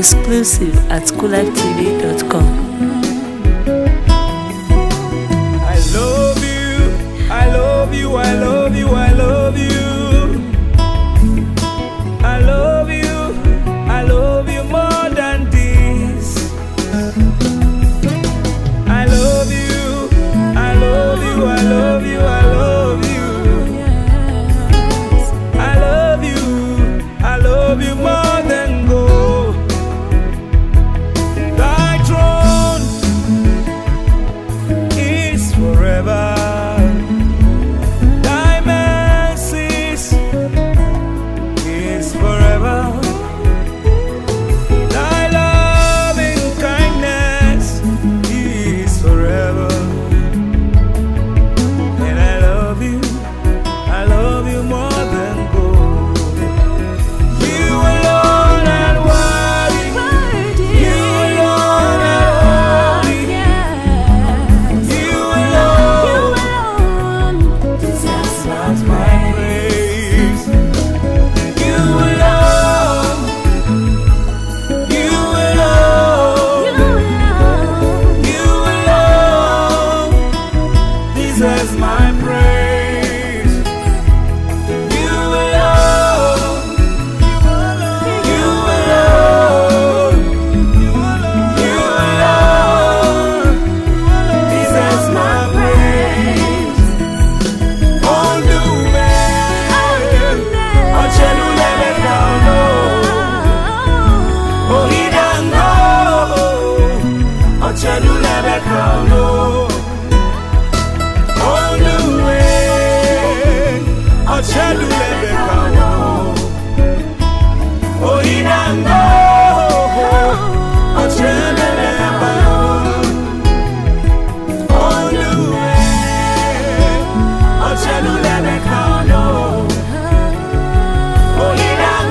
exclusive at kulactv.com. I love you, I love you, I love you, I love you. I love you, I love you more than this. I love you, I love you, I love you, I love you. I love you, I love you more than gold. Thy throne is forever. Thy mercies is forever. Thy loving kindness is forever. And I love you more than gold. You alone are worthy. You alone are holy. You alone deserve my praise. You alone, you alone, you alone deserve my praise. You alone, you alone, you alone deserve my praise. On the way, on Chelulebe Kauno, oh he don't know, on Chelulebe Kauno. On the way, on Chelulebe Kauno, oh he don't know, on Chelulebe Kauno. On the way, on Chelulebe Kauno, oh he don't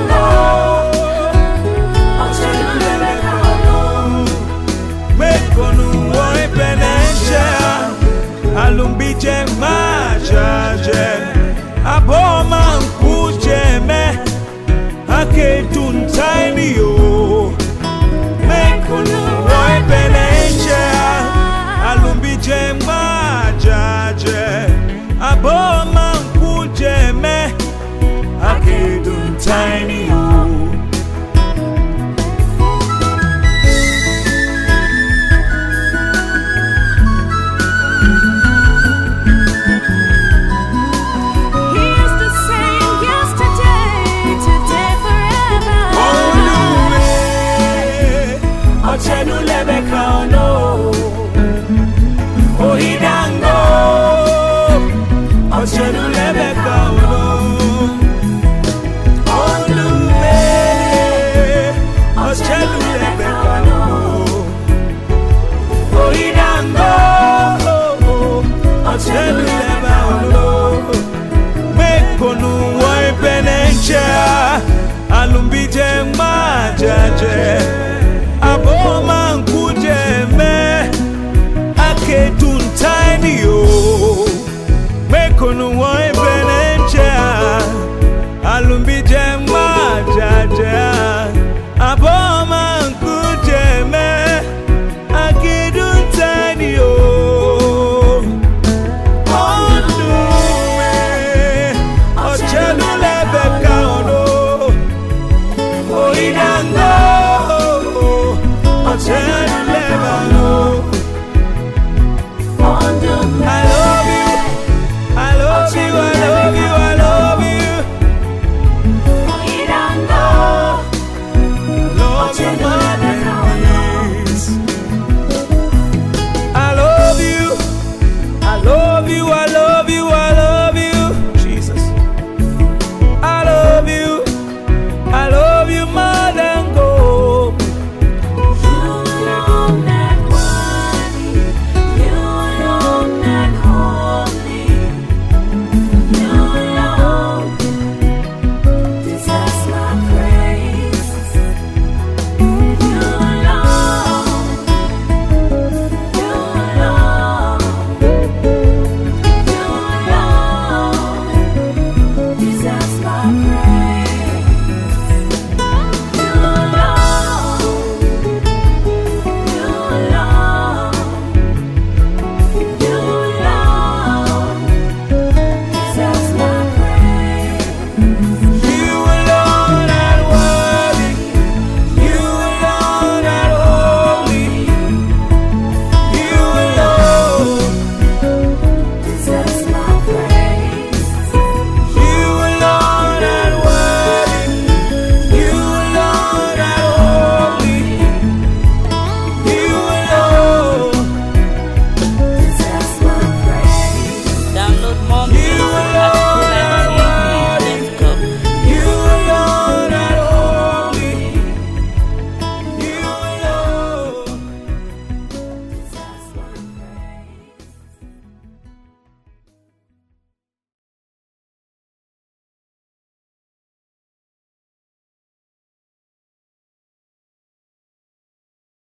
know, on Chelulebe Kauno. Mekonu woi penenche, alumbije majaje, aboma nkujeme, aketun tiny yo. Mekonu woi penenche, alumbije majaje, aboma nkujeme, aketun tiny yo. He is the same yesterday, today, forever. On Chelulebe Kauno, oh he don't go. On Chelulebe Kauno, on the way, on Chelulebe Kauno, oh he don't go. On Chelulebe Kauno, Mekonu woi penenche, alumbije majaje, aboma nkujeme, aketun tiny yo. Mekonu woi penenche, alumbije majaje, aboma nkujeme, aketun tiny yo. On the way, on Chelulebe Kauno, oh he don't know, on Chelulebe Kauno. I